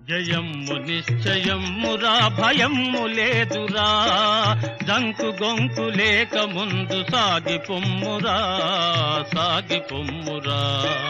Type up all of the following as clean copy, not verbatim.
జయమ్ము నిశ్చయమ్మురా భయమ్ము లేదురా, జంకు గొంకు లేక ముందు సాగి పొమ్మురా, సాగి పొమ్మురా.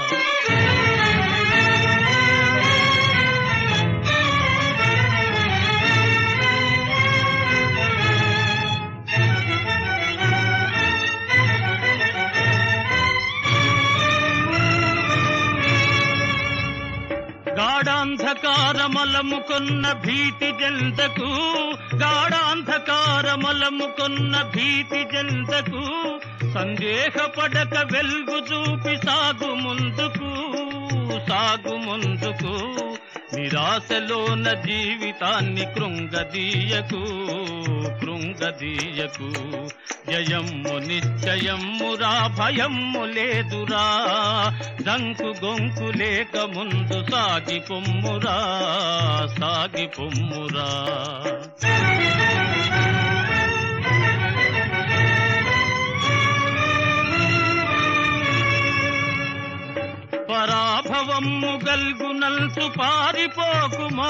గాఢాంధకారమలముకొన్న భీతి జంతకు, గాఢాంధకారమలముకొన్న భీతి జంతకు, సందేహపడక వెలుగు చూపి సాగు ముందుకు, సాగు ముందుకు. నిరాశలోన జీవితాన్ని కృంగదీయకు, కృంగదీయకు. జయమ్ము నిశ్చయమ్మురా భయమ్ము లేదురా, దంకు గొంకు లేక ముందు సాగి పొమ్మురా, సాగి పొమ్మురా. పరాభవమ్ము గల్గునల్సు పారిపోకుమా,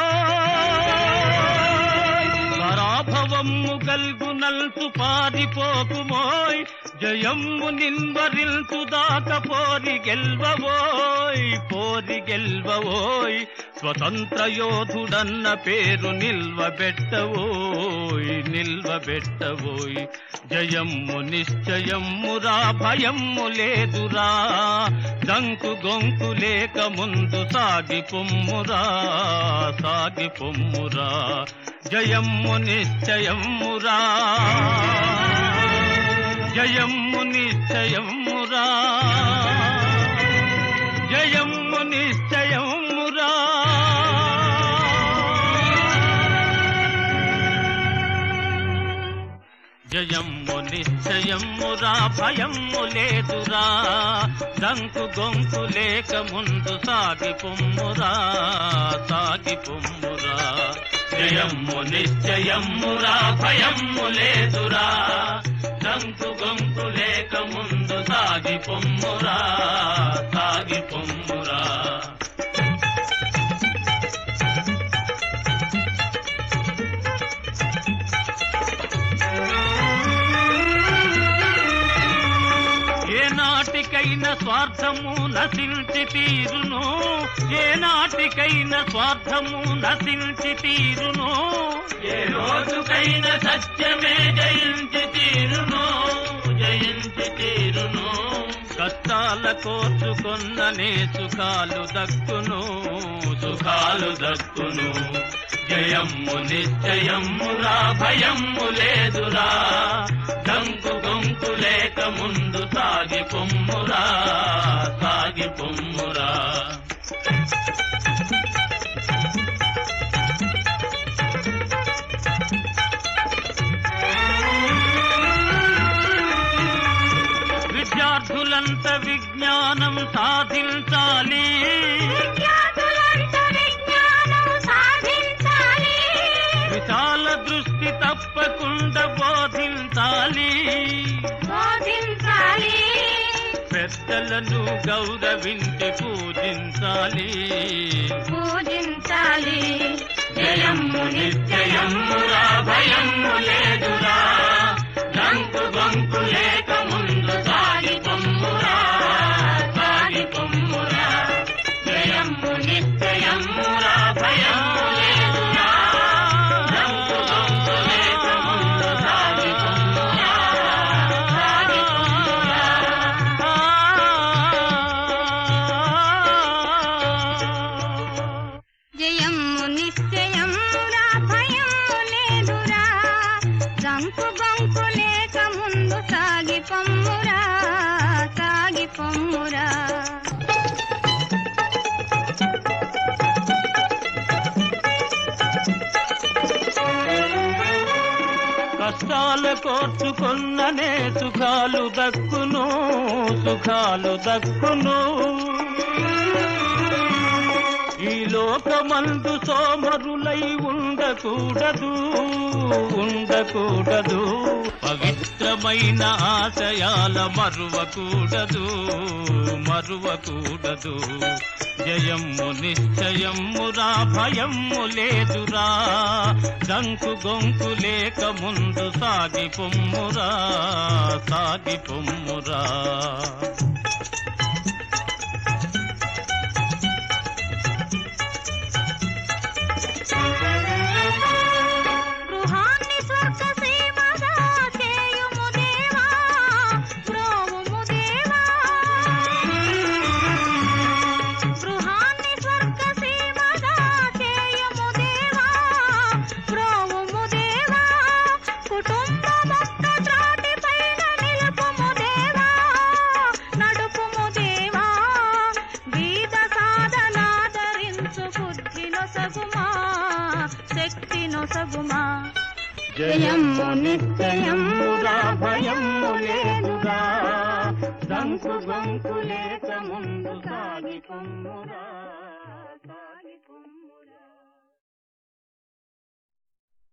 పరాభవమ్ము గల్గునల్సు పారిపోకుమోయ్, జయమ్ము నిన్వరిల్తు దాక పోరి గెల్వవోయ్, పోరి గెల్వవోయ్. స్వతంత్ర యోధుడన్న పేరు నిల్వబెట్టవోయ్, నిల్వబెట్టవోయ్. జయమ్ము నిశ్చయమ్మురా భయమ్ము లేదురా, దంకు గొంకు లేక ముందు సాగి పొమ్మురా, సాగి పొమ్మురా. జయమ్ము నిశ్చయమ్మురా, జయమ్ము నిశ్చయమ్మురా, జయమ్ము నిశ్చయమ్మురా. జయమ్ము నిశ్చయమ్మురా భయమ్ము లేదురా, దంకు గొంకు లేక ముందు సాగి పొమ్మురా, సాగి పొమ్మురా. జయమ్ము నిశ్చయమ్మురా భయమ్ము లేదురా, దంకు గొంకు లేక ముందు సాగి పొమ్మురా, సాగి పొమ్మురా. ఏనాటికైనా స్వార్థము నశించి తీరును, ఏనాటికైనా స్వార్థము నశించి తీరును, ఏ రోజుకైనా సత్యమే జయించి తీరును, జయించి తీరును. కష్టాల కోర్చుకొన్ననే సుఖాలు దక్కును, సుఖాలు దక్కును. జయమ్ము నిశ్చయమ్మురా భయమ్ము లేదురా, దంకు గొంకు లేక ముందు సాగి పొమ్మురా, సాగి పొమ్మురా. విద్యార్థులంత విజ్ఞానం సాధించాలి, విశాల దృష్టి తప్పకుండా బోధించాలి, బోధించాలి. పెద్దలను గౌరవించి పూజించాలి, పూజించాలి. జయమ్ము నిశ్చయమ్మురా భయమ్ము లేదురా, దంకు గొంకు లేక ముందు సాగి పొమ్మురా, సాగి పొమ్మురా. జయమ్ము నిశ్చయమ్మురా భయమ్ము లేదురా, దంకు గొంకు లేక ముందు సాగి పొమ్మురా, సాగి పొమ్మురా. జయమ్ము నిశ్చయమ్మురా భయమ్ము లేదురా, దంకు గొంకు లేక ముందు సాగి పొమ్మురా, సాగి పొమ్మురా. కష్టాల కోర్చుకొన్ననే సుఖాలు దక్కును, సుఖాలు దక్కును. ఈ లోకమందు సోమరులై ఉండకూడదు, ఉండకూడదు. పవిత్రమైన ఆశయాల మరువకూడదు, మరువకూడదు. జయమ్ము నిశ్చయమ్మురా భయమ్ము లేదురా దంకు గొంకు లేక ముందు సాగి పొమ్మురా సాగి పొమ్మురా జయమ్ము నిశ్చయమ్మురా భయమ్ము లేదురా దంకు గొంకు లేక ముందు సాగి పొమ్మురా సాగి పొమ్ము